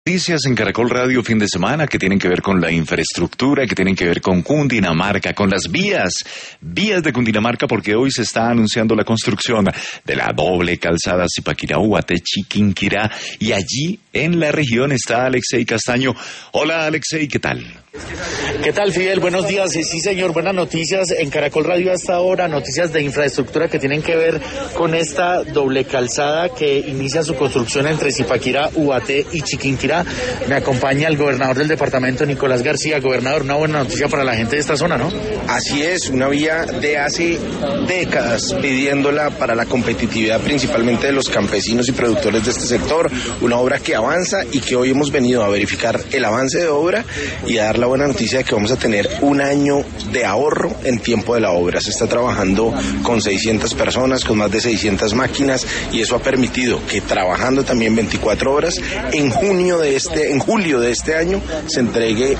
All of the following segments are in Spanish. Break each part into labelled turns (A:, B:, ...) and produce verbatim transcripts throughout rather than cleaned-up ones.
A: Noticias en Caracol Radio fin de semana que tienen que ver con la infraestructura, que tienen que ver con Cundinamarca, con las vías, vías de Cundinamarca, porque hoy se está anunciando la construcción de la doble calzada Zipaquirá-Ubaté-Chiquinquirá, y allí en la región está Alexei Castaño. Hola Alexei, ¿qué tal?
B: ¿Qué tal, Fidel? Buenos días. Sí, señor, buenas noticias en Caracol Radio hasta ahora, noticias de infraestructura que tienen que ver con esta doble calzada que inicia su construcción entre Zipaquirá, Ubaté y Chiquinquirá. Me acompaña el gobernador del departamento, Nicolás García. Gobernador, una buena noticia para la gente de esta zona, ¿no?
C: Así es, una vía de hace décadas pidiéndola para la competitividad principalmente de los campesinos y productores de este sector, una obra que avanza y que hoy hemos venido a verificar el avance de obra y a dar la buena noticia de que vamos a tener un año de ahorro en tiempo de la obra. Se está trabajando con seiscientas personas, con más de seiscientas máquinas, y eso ha permitido que, trabajando también veinticuatro horas, en junio de este, en julio de este año se entregue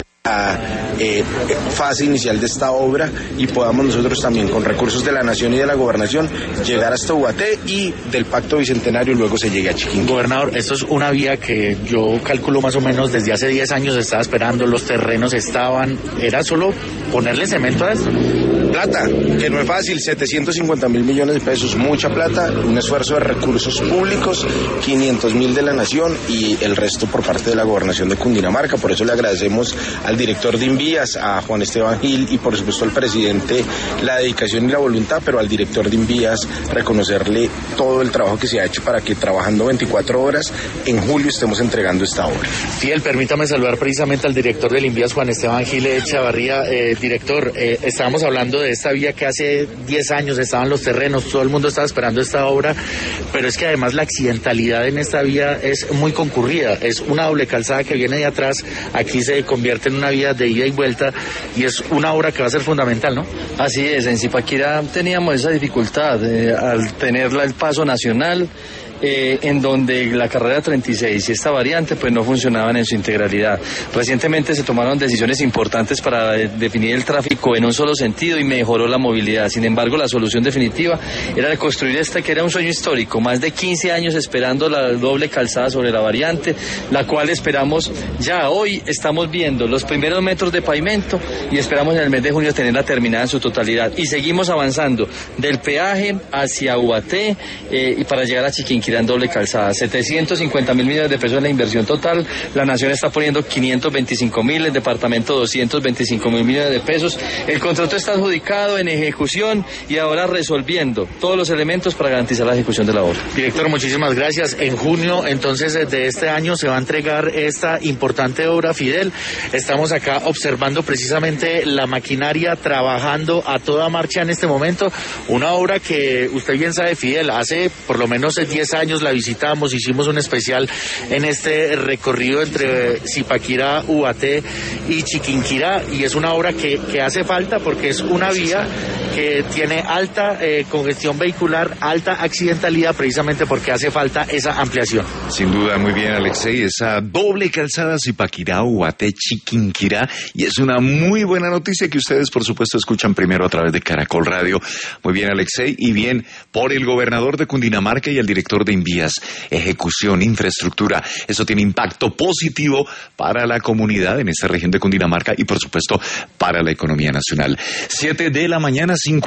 C: la eh, fase inicial de esta obra y podamos nosotros también, con recursos de la nación y de la gobernación, llegar hasta Ubaté y del Pacto Bicentenario luego se llegue a Chiquinquirá.
B: Gobernador, esto es una vía que yo calculo más o menos desde hace diez años se estaba esperando, los terrenos estaban, era solo ponerle cemento a esto.
C: Plata, que no es fácil, setecientos cincuenta mil millones de pesos, mucha plata, un esfuerzo de recursos públicos, quinientos mil de la nación y el resto por parte de la gobernación de Cundinamarca. Por eso le agradecemos al director de Invías, a Juan Esteban Gil, y por supuesto al presidente la dedicación y la voluntad, pero al director de Invías reconocerle todo el trabajo que se ha hecho para que, trabajando veinticuatro horas, en julio estemos entregando esta obra.
B: Fidel, permítame saludar precisamente al director del Invías, Juan Esteban Gil Chavarría. Eh, director, eh, estábamos hablando de esta vía que hace diez años estaban los terrenos, todo el mundo estaba esperando esta obra, pero es que además la accidentalidad en esta vía es muy concurrida, es una doble calzada que viene de atrás, aquí se convierte en una vía de ida y vuelta, y es una obra que va a ser fundamental, ¿no?
D: Así es, en Zipaquirá teníamos esa dificultad, eh, al tenerla el paso nacional, Eh, en donde la carrera treinta y seis y esta variante pues no funcionaban en su integralidad. Recientemente se tomaron decisiones importantes para de, definir el tráfico en un solo sentido y mejoró la movilidad. Sin embargo, la solución definitiva era de construir esta, que era un sueño histórico, más de quince años esperando la doble calzada sobre la variante, la cual esperamos ya hoy. Estamos viendo los primeros metros de pavimento y esperamos en el mes de junio tenerla terminada en su totalidad, y seguimos avanzando del peaje hacia Ubaté eh, y para llegar a Chiquinquirá en doble calzada. setecientos cincuenta mil millones de pesos es la inversión total, la nación está poniendo quinientos veinticinco mil, el departamento doscientos veinticinco mil millones de pesos, el contrato está adjudicado, en ejecución, y ahora resolviendo todos los elementos para garantizar la ejecución de la obra.
B: Director, muchísimas gracias. En junio, entonces, de este año se va a entregar esta importante obra, Fidel. Estamos acá observando precisamente la maquinaria trabajando a toda marcha en este momento, una obra que usted bien sabe, Fidel, hace por lo menos diez años la visitamos, hicimos un especial en este recorrido entre Zipaquirá, Ubaté y Chiquinquirá, y es una obra que, que hace falta porque es una vía que tiene alta eh, congestión vehicular, alta accidentalidad, precisamente porque hace falta esa ampliación.
A: Sin duda, muy bien, Alexei, esa doble calzada Zipaquirá, Ubaté, Chiquinquirá, y es una muy buena noticia que ustedes, por supuesto, escuchan primero a través de Caracol Radio. Muy bien, Alexei, y bien por el gobernador de Cundinamarca y el director de Invías. Ejecución, infraestructura, eso tiene impacto positivo para la comunidad en esta región de Cundinamarca y, por supuesto, para la economía nacional. Siete de la mañana, cinco